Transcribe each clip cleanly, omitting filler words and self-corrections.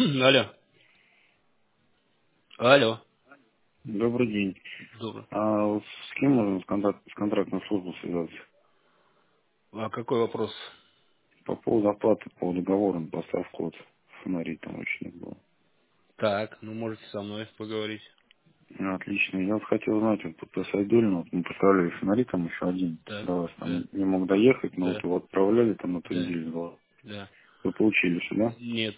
Алло. Алло. Добрый день. Добрый. А вот с кем можно с контрактной службой связаться? А какой вопрос? По поводу оплаты, по договору на поставку вот фонарей там очень не было. Так, ну можете со мной поговорить. Ну, отлично. Я вот хотел знать, вот по Сайдулину, вот мы поставляли фонари там еще один. Так, До вас да, там не мог доехать, но вот да, его отправляли там на ту да, неделю два. да. Вы получили сюда? Нет,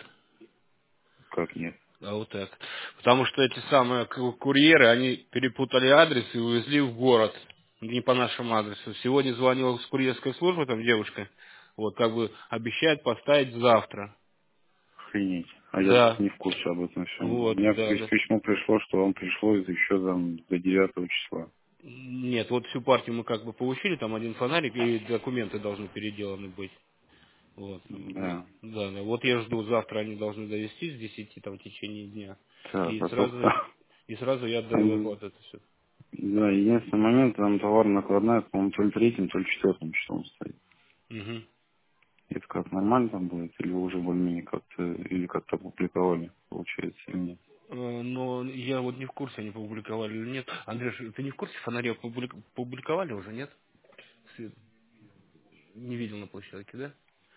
Как нет? а вот так. Потому что эти самые курьеры, они перепутали адрес и увезли в город. Не по нашему адресу. Сегодня звонила с курьерской службы, там девушка, вот, как бы обещает поставить завтра. Охренеть. А я Да, не в курсе об этом всем. У вот, меня да, да. письмо пришло, что вам пришло еще до 9 числа. Нет, вот всю партию мы как бы получили, там один фонарик и документы должны переделаны быть. Вот. Да. Да, да. Вот я жду, завтра они должны довести с 10 там в течение дня. Так, И а сразу, только и сразу я отдаю оплату это все. да, единственный момент, там товар накладная, по-моему, то ли третьим, то ли четвертым числом стоит. Угу. Это как нормально там будет, или вы уже более-менее как-то, или как-то опубликовали, получается, или нет? Но я вот не в курсе, они публиковали или нет. Андрюш, ты не в курсе, фонари публиковали уже, нет? Свет не видел на площадке, да?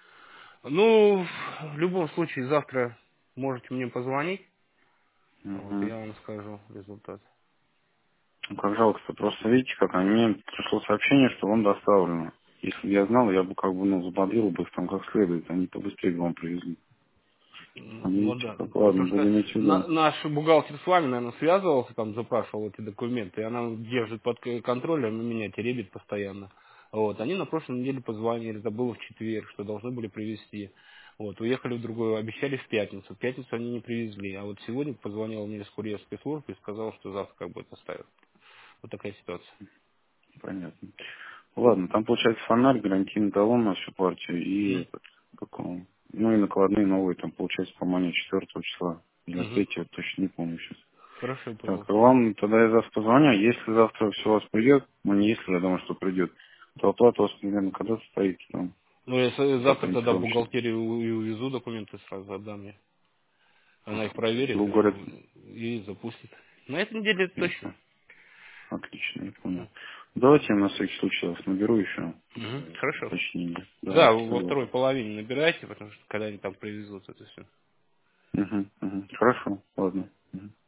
Ну, в любом случае, завтра можете мне позвонить. Вот, Угу. я вам скажу результат. Ну, как жалко, что просто видите, как они, мне пришло сообщение, что вам доставлено. Если бы я знал, я бы как бы, ну, взбодрил бы их там как следует, они побыстрее бы вам привезли. А Ну видите, да, как, ладно, потому что буду иметь в виду. наш бухгалтер с вами, наверное, связывался, там запрашивал эти документы, и она держит под контролем, и меня теребит постоянно. Вот, они на прошлой неделе позвонили, это было в четверг, что должны были привезти. Вот, уехали в другую, обещали в пятницу. В пятницу они не привезли, а вот сегодня позвонил мне с курьерской службы и сказал, что завтра как бы это ставят. Вот такая ситуация. Понятно. Ладно, там получается фонарь, гарантийный талон на всю партию и Мгм. этот, как он, ну и накладные новые, там получается, по-моему, 4 числа или Мгм. 3, точно не помню сейчас. Хорошо, я Так, понял. а вам тогда я завтра позвоню, если завтра все у вас придет, ну не если, я думаю, что придет, то оплата у вас примерно когда состоит там, Ну, я как завтра тогда в ориентировочно. бухгалтерию и увезу документы, сразу отдам я. Она их проверит Грубо говоря, и запустит. На этой неделе это точно. ясно. Отлично, я понял. Мгм. Давайте я на всякий случай вас наберу еще, Мгм. Хорошо. уточнение. Да, Давайте, во второй согласен. половине набирайте, потому что когда они там привезут это все. Угу, угу. Хорошо, ладно. Мгм.